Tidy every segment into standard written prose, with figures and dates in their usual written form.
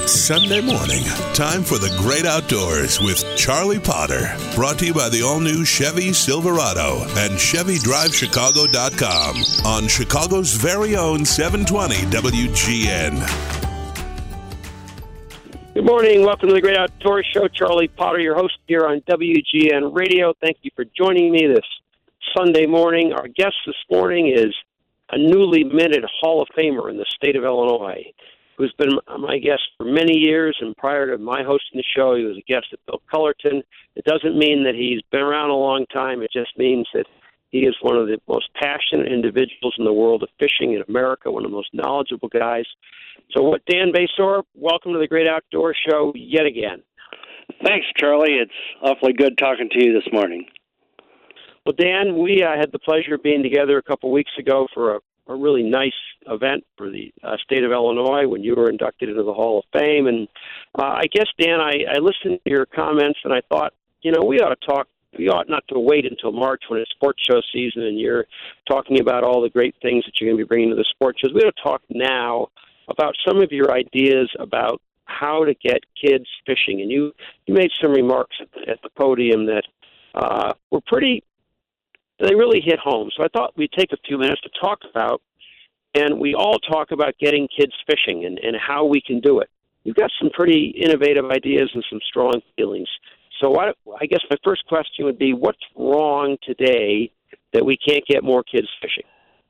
It's Sunday morning. Time for the great outdoors with Charlie Potter. Brought to you by the all-new Chevy Silverado and ChevyDriveChicago.com on Chicago's very own 720 WGN. Good morning. Welcome to the Great Outdoors Show. Charlie Potter, your host here on WGN Radio. Thank you for joining me this Sunday morning. Our guest this morning is a newly minted Hall of Famer in the state of Illinois, who's been my guest for many years, and prior to my hosting the show, he was a guest at Bill Cullerton. It doesn't mean that he's been around a long time. It just means that he is one of the most passionate individuals in the world of fishing in America, one of the most knowledgeable guys. So, Dan Basor, welcome to the Great Outdoors Show yet again. Thanks, Charlie. It's awfully good talking to you this morning. Well, Dan, we had the pleasure of being together a couple weeks ago for a really nice event for the state of Illinois when you were inducted into the Hall of Fame. And I guess, Dan, I listened to your comments and I thought, we ought to talk. We ought not to wait until March when it's sports show season and you're talking about all the great things that you're going to be bringing to the sports shows. We ought to talk now about some of your ideas about how to get kids fishing. And you made some remarks at the podium that were they really hit home. So I thought we'd take a few minutes to talk about, and we all talk about getting kids fishing and how we can do it. You've got some pretty innovative ideas and some strong feelings. So I guess my first question would be, what's wrong today that we can't get more kids fishing?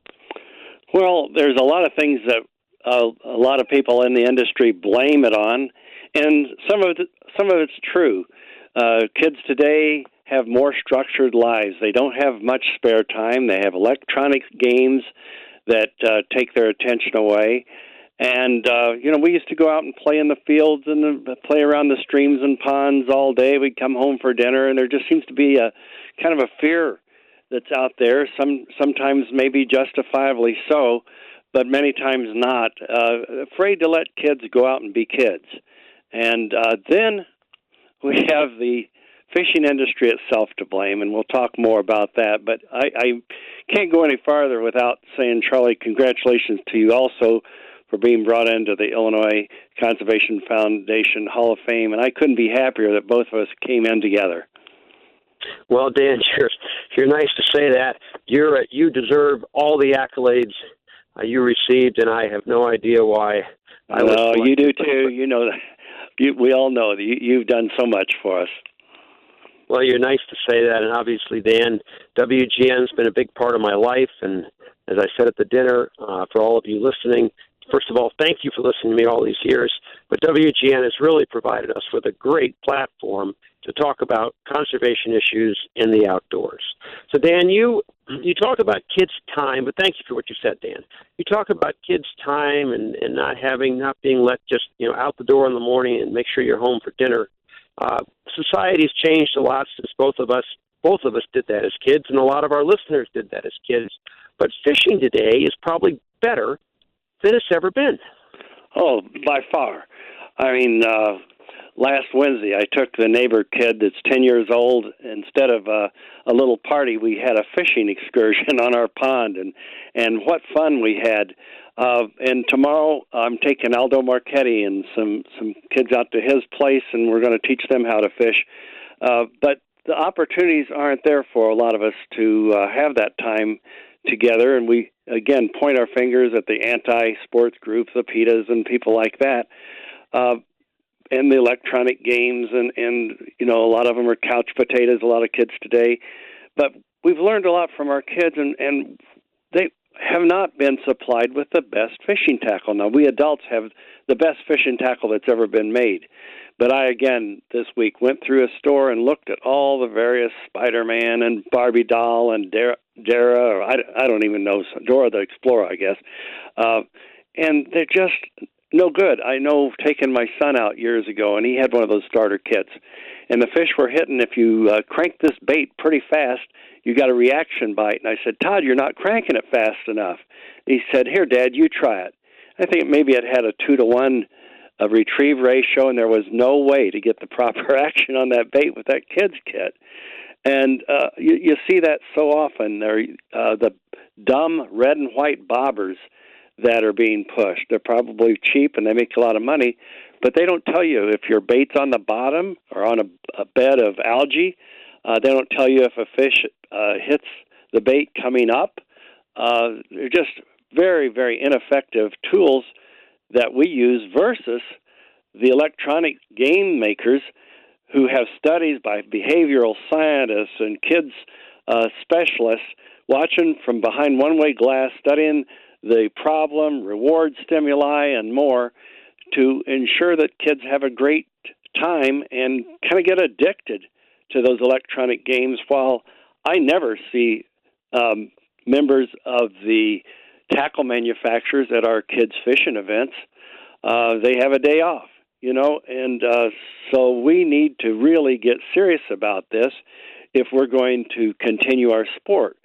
Well, there's a lot of things that a lot of people in the industry blame it on, and some of it's true. Kids today have more structured lives. They don't have much spare time. They have electronic games that take their attention away. And, we used to go out and play in the fields and play around the streams and ponds all day. We'd come home for dinner, and there just seems to be a kind of a fear that's out there, sometimes maybe justifiably so, but many times not, afraid to let kids go out and be kids. And then we have the fishing industry itself to blame, and we'll talk more about that. But I can't go any farther without saying, Charlie, congratulations to you also for being brought into the Illinois Conservation Foundation Hall of Fame, and I couldn't be happier that both of us came in together. Well, Dan, you're nice to say that. You deserve all the accolades you received, and I have no idea why. No, you do too. You know that. We all know that you've done so much for us. Well, you're nice to say that, and obviously, Dan, WGN's been a big part of my life, and as I said at the dinner, for all of you listening, first of all, thank you for listening to me all these years, but WGN has really provided us with a great platform to talk about conservation issues in the outdoors. So, Dan, you talk about kids' time, but thank you for what you said, Dan. You talk about kids' time and not being let just, out the door in the morning and make sure you're home for dinner. Society's changed a lot since both of us did that as kids, and a lot of our listeners did that as kids. But fishing today is probably better than it's ever been. Oh, by far. I mean, last Wednesday I took the neighbor kid that's 10 years old. Instead of a little party, we had a fishing excursion on our pond, and what fun we had. And tomorrow I'm taking Aldo Marchetti and some kids out to his place, and we're going to teach them how to fish. But the opportunities aren't there for a lot of us to have that time together, and we, again, point our fingers at the anti-sports groups, the PETAs and people like that, and the electronic games, and a lot of them are couch potatoes, a lot of kids today. But we've learned a lot from our kids, and they have not been supplied with the best fishing tackle. Now, we adults have the best fishing tackle that's ever been made. But I, again, this week went through a store and looked at all the various Spider-Man and Barbie doll and Dara, or I don't even know, Dora the Explorer, I guess. And they're just no good. I know taking my son out years ago, and he had one of those starter kits. And the fish were hitting. If you crank this bait pretty fast, you got a reaction bite. And I said, Todd, you're not cranking it fast enough. He said, here, Dad, you try it. I think maybe it had a 2-to-1 retrieve ratio, and there was no way to get the proper action on that bait with that kid's kit. And you see that so often. They're the dumb red and white bobbers that are being pushed. They're probably cheap, and they make a lot of money. but they don't tell you if your bait's on the bottom or on a bed of algae. They don't tell you if a fish hits the bait coming up. They're just very, very ineffective tools that we use versus the electronic game makers who have studies by behavioral scientists and kids specialists watching from behind one-way glass, studying the problem, reward stimuli, and more to ensure that kids have a great time and kind of get addicted to those electronic games, while I never see members of the tackle manufacturers at our kids' fishing events. They have a day off, and so we need to really get serious about this if we're going to continue our sport.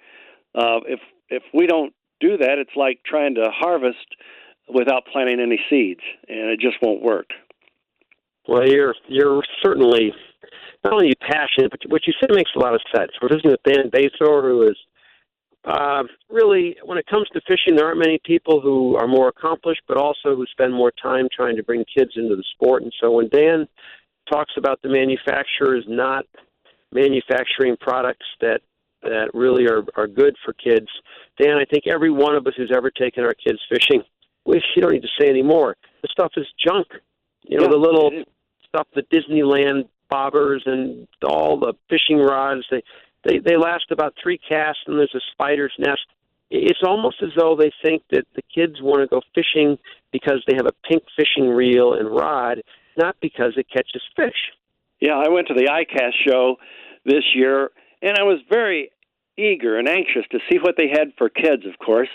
If we don't do that, it's like trying to harvest without planting any seeds, and it just won't work. Well, you're certainly not only passionate, but what you said makes a lot of sense. We're listening with Dan Basor, who is really, when it comes to fishing, there aren't many people who are more accomplished, but also who spend more time trying to bring kids into the sport. And so when Dan talks about the manufacturers not manufacturing products that really are good for kids, Dan, I think every one of us who's ever taken our kids fishing, you don't need to say any more. The stuff is junk. The little stuff, the Disneyland bobbers and all the fishing rods, they last about 3 casts and there's a spider's nest. It's almost as though they think that the kids want to go fishing because they have a pink fishing reel and rod, not because it catches fish. Yeah, I went to the ICAST show this year, and I was very eager and anxious to see what they had for kids, of course.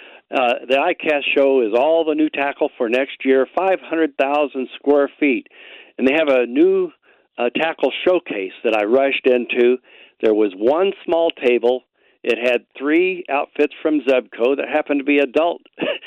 The ICAST show is all the new tackle for next year, 500,000 square feet. And they have a new tackle showcase that I rushed into. There was one small table. It had 3 outfits from Zebco that happened to be adult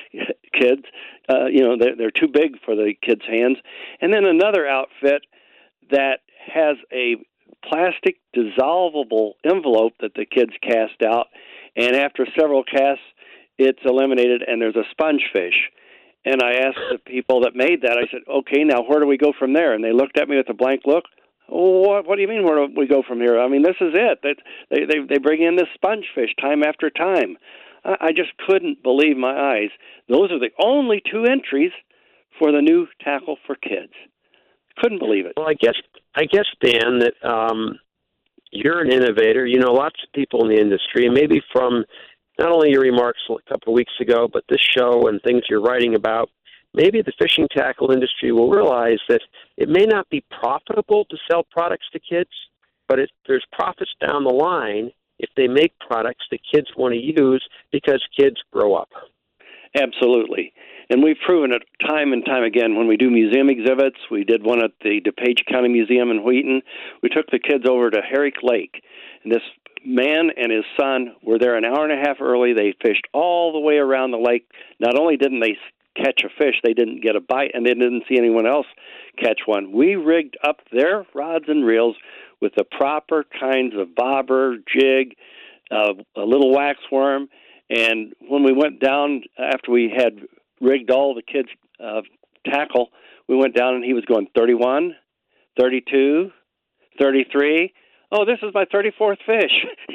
kids. They're too big for the kids' hands. And then another outfit that has a plastic dissolvable envelope that the kids cast out. And after several casts, it's eliminated, and there's a sponge fish. And I asked the people that made that, I said, okay, now where do we go from there? And they looked at me with a blank look. What do you mean where do we go from here? I mean, this is it. They bring in this sponge fish time after time. I just couldn't believe my eyes. Those are the only 2 entries for the new tackle for kids. Couldn't believe it. Well, I guess, Dan, that you're an innovator. Lots of people in the industry, and maybe from not only your remarks a couple of weeks ago, but this show and things you're writing about, maybe the fishing tackle industry will realize that it may not be profitable to sell products to kids, but there's profits down the line if they make products that kids want to use because kids grow up. Absolutely. And we've proven it time and time again when we do museum exhibits. We did one at the DuPage County Museum in Wheaton. We took the kids over to Herrick Lake, and this man and his son were there an hour and a half early. They fished all the way around the lake. Not only didn't they catch a fish, they didn't get a bite, and they didn't see anyone else catch one. We rigged up their rods and reels with the proper kinds of bobber, jig, a little waxworm, and when we went down after we had rigged all the kids' tackle, we went down and he was going 31, 32, 33. Oh, this is my 34th fish,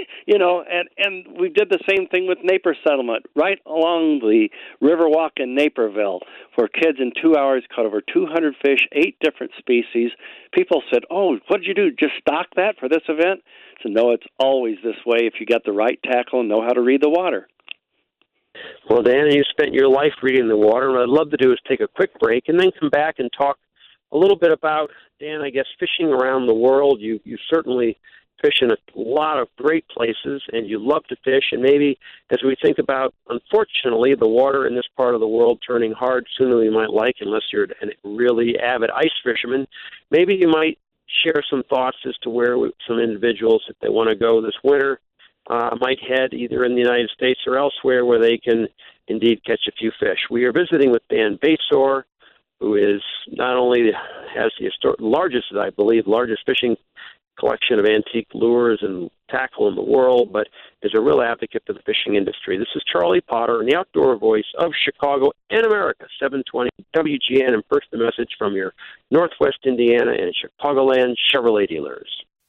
and we did the same thing with Napier Settlement, right along the Riverwalk in Naperville, where kids in 2 hours caught over 200 fish, 8 different species. People said, oh, what did you do, just stock that for this event? I said, no, it's always this way if you got the right tackle and know how to read the water. Well, Dan, you spent your life reading the water. What I'd love to do is take a quick break and then come back and talk a little bit about, Dan, I guess, fishing around the world. You certainly fish in a lot of great places, and you love to fish. And maybe as we think about, unfortunately, the water in this part of the world turning hard sooner than we might like, unless you're a really avid ice fisherman, maybe you might share some thoughts as to where some individuals, if they want to go this winter, might head either in the United States or elsewhere where they can indeed catch a few fish. We are visiting with Dan Basor, who is not only has the largest fishing collection of antique lures and tackle in the world, but is a real advocate for the fishing industry. This is Charlie Potter, and the outdoor voice of Chicago and America, 720 WGN, and first the message from your Northwest Indiana and Chicagoland Chevrolet dealers.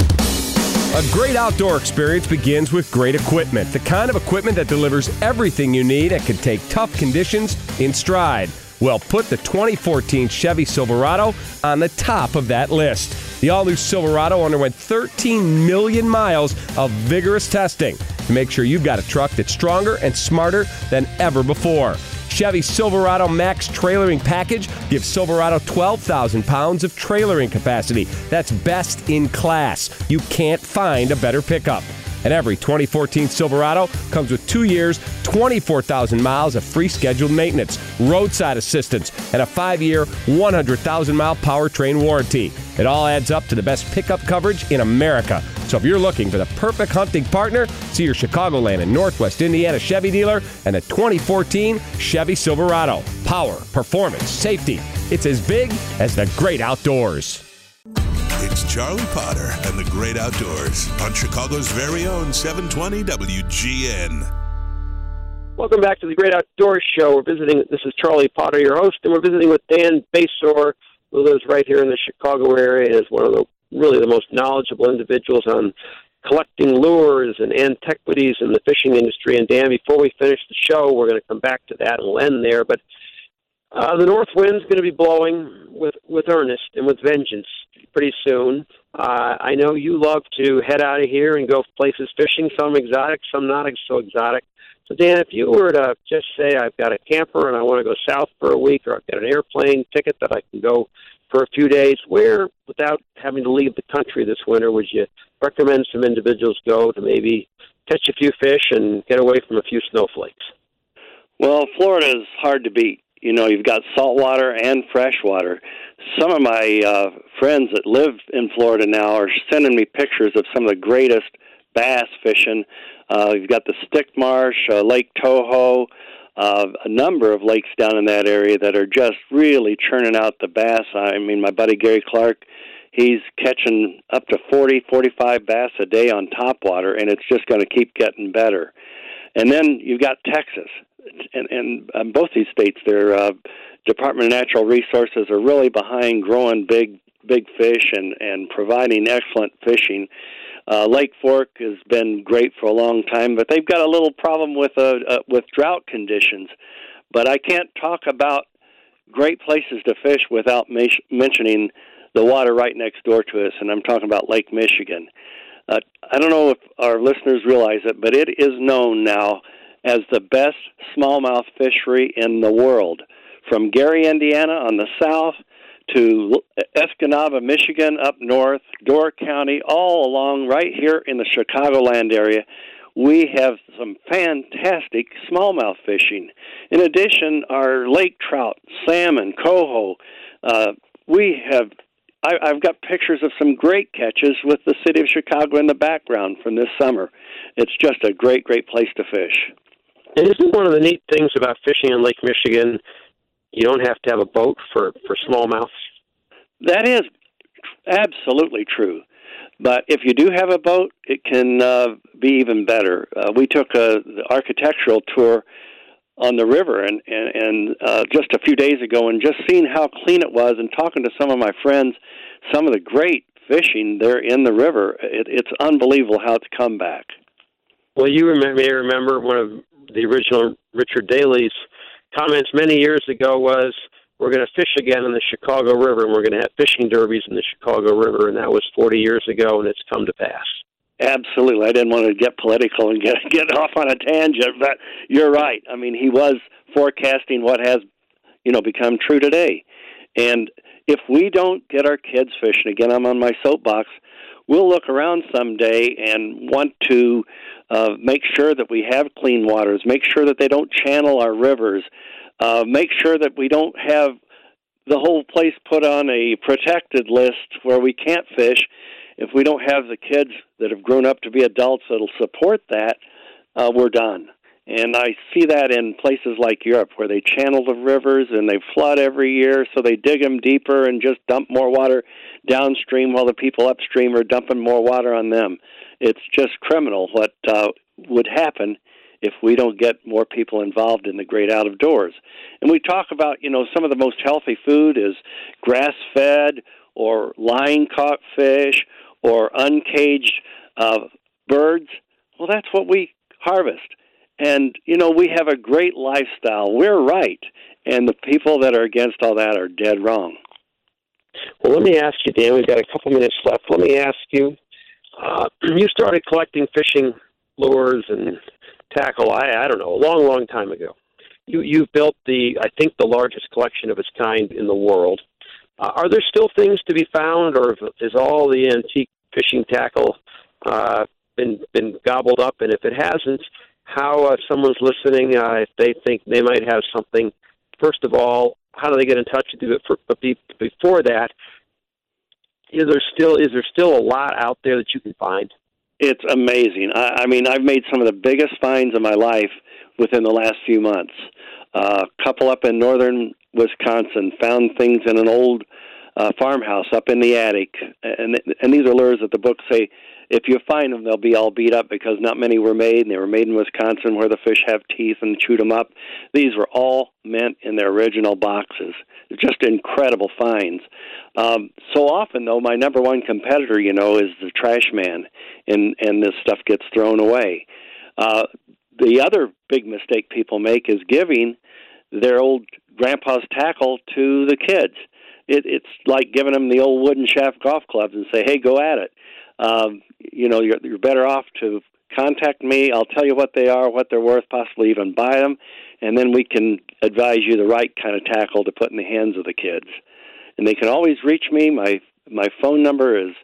A great outdoor experience begins with great equipment, the kind of equipment that delivers everything you need and can take tough conditions in stride. Well, put the 2014 Chevy Silverado on the top of that list. The all-new Silverado underwent 13 million miles of vigorous testing to make sure you've got a truck that's stronger and smarter than ever before. Chevy Silverado Max Trailering Package gives Silverado 12,000 pounds of trailering capacity. That's best in class. You can't find a better pickup. And every 2014 Silverado comes with 2 years, 24,000 miles of free scheduled maintenance, roadside assistance, and a 5-year, 100,000-mile powertrain warranty. It all adds up to the best pickup coverage in America. So if you're looking for the perfect hunting partner, see your Chicagoland and Northwest Indiana Chevy dealer and the 2014 Chevy Silverado. Power, performance, safety. It's as big as the great outdoors. It's Charlie Potter and the Great Outdoors on Chicago's very own 720 WGN. Welcome back to the Great Outdoors Show. This is Charlie Potter, your host, and we're visiting with Dan Basore, who lives right here in the Chicago area and is one of the most knowledgeable individuals on collecting lures and antiquities in the fishing industry. And Dan, before we finish the show, we're going to come back to that and we'll end there. But the north wind's going to be blowing with earnest and with vengeance pretty soon. I know you love to head out of here and go places fishing, some exotic, some not so exotic. So, Dan, if you were to just say I've got a camper and I want to go south for a week, or I've got an airplane ticket that I can go for a few days, where, without having to leave the country this winter, would you recommend some individuals go to maybe catch a few fish and get away from a few snowflakes? Well, Florida is hard to beat. You know, you've got saltwater and freshwater. Some of my friends that live in Florida now are sending me pictures of some of the greatest bass fishing. You've got the Stick Marsh, Lake Toho, a number of lakes down in that area that are just really churning out the bass. I mean, my buddy Gary Clark, he's catching up to 40, 45 bass a day on topwater, and it's just going to keep getting better. And then you've got Texas. And both these states, their Department of Natural Resources are really behind growing big fish and providing excellent fishing. Lake Fork has been great for a long time, but they've got a little problem with drought conditions. But I can't talk about great places to fish without mentioning the water right next door to us, and I'm talking about Lake Michigan. I don't know if our listeners realize it, but it is known now as the best smallmouth fishery in the world. From Gary, Indiana on the south to Escanaba, Michigan up north, Door County, all along right here in the Chicagoland area, we have some fantastic smallmouth fishing. In addition, our lake trout, salmon, coho, I've got pictures of some great catches with the city of Chicago in the background from this summer. It's just a great, great place to fish. And isn't one of the neat things about fishing in Lake Michigan, you don't have to have a boat for smallmouth? That is absolutely true. But if you do have a boat, it can be even better. We took the architectural tour on the river and just a few days ago, and just seeing how clean it was and talking to some of my friends, some of the great fishing there in the river, it's unbelievable how it's come back. Well, you may remember one of the original Richard Daley's comments many years ago was, we're going to fish again in the Chicago River, and we're going to have fishing derbies in the Chicago River, and that was 40 years ago, and it's come to pass. Absolutely. I didn't want to get political and get off on a tangent, but you're right. I mean, he was forecasting what has, become true today. And if we don't get our kids fishing, again, I'm on my soapbox, we'll look around someday and want to make sure that we have clean waters, make sure that they don't channel our rivers, make sure that we don't have the whole place put on a protected list where we can't fish. If we don't have the kids that have grown up to be adults that'll support that, we're done. And I see that in places like Europe where they channel the rivers and they flood every year, so they dig them deeper and just dump more water downstream while the people upstream are dumping more water on them. It's just criminal what would happen if we don't get more people involved in the great outdoors. And we talk about, some of the most healthy food is grass-fed or line-caught fish or uncaged birds. Well, that's what we harvest. And, we have a great lifestyle. We're right. And the people that are against all that are dead wrong. Well, let me ask you, Dan, we've got a couple minutes left. Let me ask you, you started collecting fishing lures and tackle, I don't know, a long, long time ago. You've built the largest collection of its kind in the world. Are there still things to be found, or is all the antique fishing tackle been gobbled up? And if it hasn't, how, if someone's listening, if they think they might have something, first of all, how do they get in touch with you? But before that, is there still a lot out there that you can find? It's amazing. I mean, I've made some of the biggest finds of my life within the last few months. A couple up in northern Wisconsin found things in an old farmhouse up in the attic. And these are lures that the books say, if you find them, they'll be all beat up because not many were made, and they were made in Wisconsin where the fish have teeth and chewed them up. These were all meant in their original boxes. They're just incredible finds. So often, though, my number one competitor, is the trash man, and this stuff gets thrown away. The other big mistake people make is giving their old grandpa's tackle to the kids. It's like giving them the old wooden shaft golf clubs and say, hey, go at it. You're better off to contact me. I'll tell you what they are, what they're worth, possibly even buy them, and then we can advise you the right kind of tackle to put in the hands of the kids. And they can always reach me. My phone number is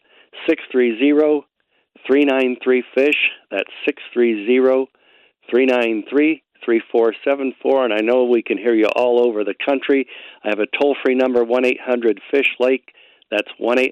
630-393-FISH. That's 630-393-3474, and I know we can hear you all over the country. I have a toll-free number, 1-800-FISH-LAKE. That's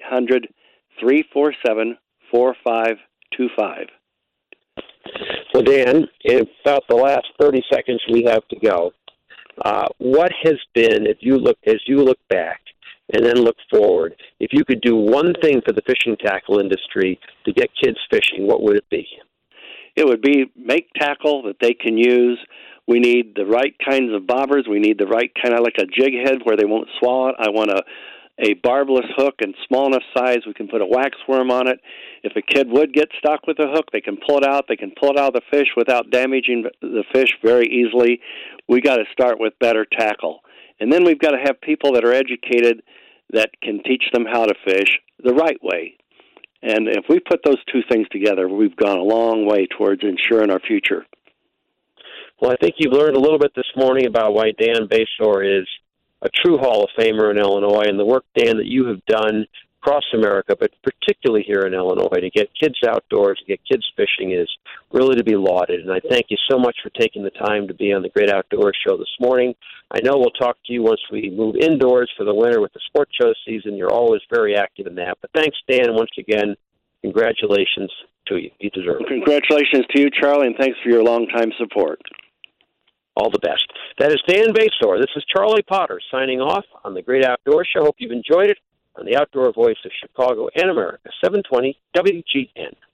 1-800-347-4525. Well, Dan, in about the last 30 seconds we have to go, what has been, as you look back and then look forward, if you could do one thing for the fishing tackle industry to get kids fishing, what would it be? It would be make tackle that they can use. We need the right kinds of bobbers. We need the right kind of like a jig head where they won't swallow it. I want a barbless hook and small enough size we can put a wax worm on it. If a kid would get stuck with a hook, they can pull it out. They can pull it out of the fish without damaging the fish very easily. We got to start with better tackle. And then we've got to have people that are educated that can teach them how to fish the right way. And if we put those two things together, we've gone a long way towards ensuring our future. Well, I think you've learned a little bit this morning about why Dan Basore is a true Hall of Famer in Illinois, and the work, Dan, that you have done across America, but particularly here in Illinois, to get kids outdoors, to get kids fishing is really to be lauded. And I thank you so much for taking the time to be on the Great Outdoors Show this morning. I know we'll talk to you once we move indoors for the winter with the sports show season. You're always very active in that. But thanks, Dan, once again. Congratulations to you. You deserve it. Congratulations to you, Charlie, and thanks for your long-time support. All the best. That is Dan Basore. This is Charlie Potter signing off on the Great Outdoor Show. Hope you've enjoyed it on the Outdoor Voice of Chicago and America, 720 WGN.